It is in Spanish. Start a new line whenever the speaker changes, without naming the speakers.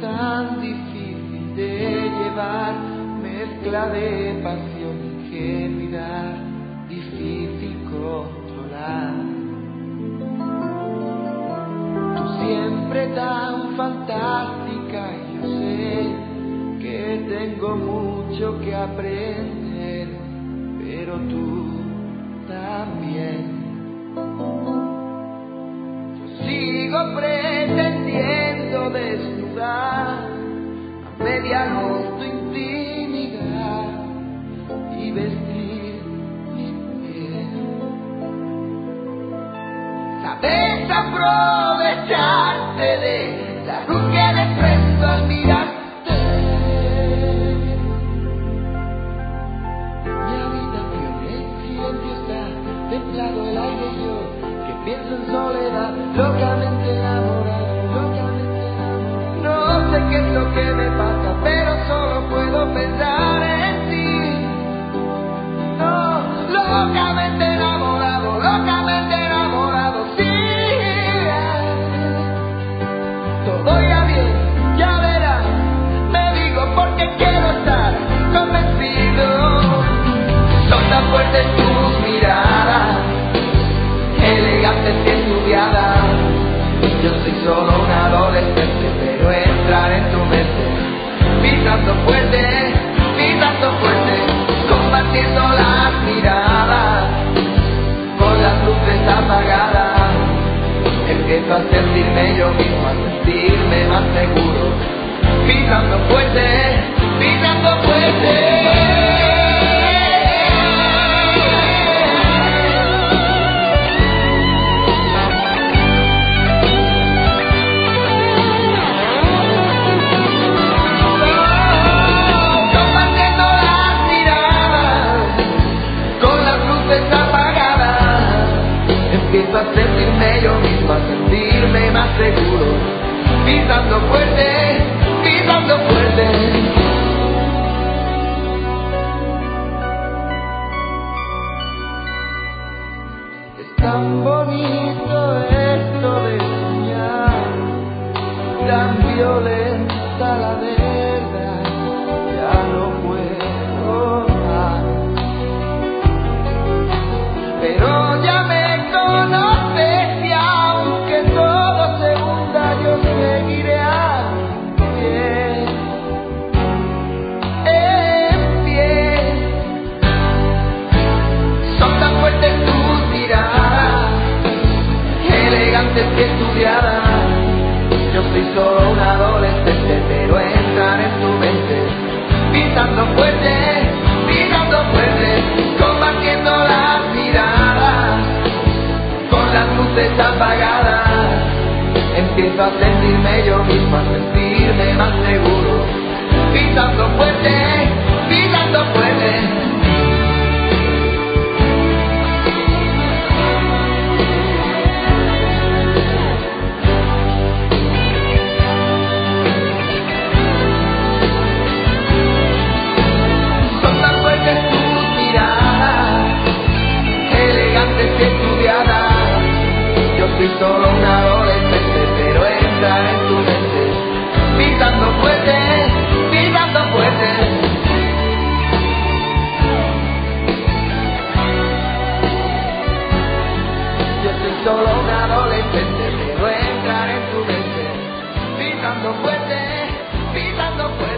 tan difícil de llevar, mezcla de pasión e ingenuidad, difícil controlar. Tú siempre tan fantástica y yo sé que tengo mucho que aprender, pero tú también. Yo sigo pretendiendo desnudar a media luz tu intimidad y vestir mi piel. Sabes aprovecharte de la luz que desprendo al mirarte. Mi habitación en silencio está, templado el aire y yo que pienso en soledad, locamente enamorado, locamente enamorado. No sé qué es lo que me pasa, pero solo puedo pensar en ti. No, locamente enamorado, locamente enamorado, sí. Todo irá bien, ya verás, me digo porque quiero estar convencido. Son tan fuertes tus miradas, elegantes y estudiadas. Yo soy solo un adolescente, pero entrar en tu mente, pisando fuerte, compartiendo las miradas, con las luces apagadas. Empiezo a sentirme yo mismo, a sentirme más seguro, pisando fuerte, pisando fuerte. Empiezo a sentirme yo mismo, a sentirme más seguro, pisando fuerte, pisando fuerte. Es tan bonito esto de soñar, tan violenta la verdad, ya no puedo más. Pero ya me conoces y aunque todo se hunda, yo seguiré a pie, en pie. Son tan fuertes tus miradas, elegantes y estudiadas. Yo soy solo un adolescente, pero entrar en tu mente, pisando fuerte, combatiendo las miradas, con las luces apagadas. Empiezo a sentirme yo mismo, a sentirme más seguro, pisando fuerte, pisando fuerte. Soy solo un adolescente, pero entrar en tu mente, pisando fuerte, pisando fuerte. Yo soy solo un adolescente, pero entrar en tu mente, pisando fuerte, pisando fuerte.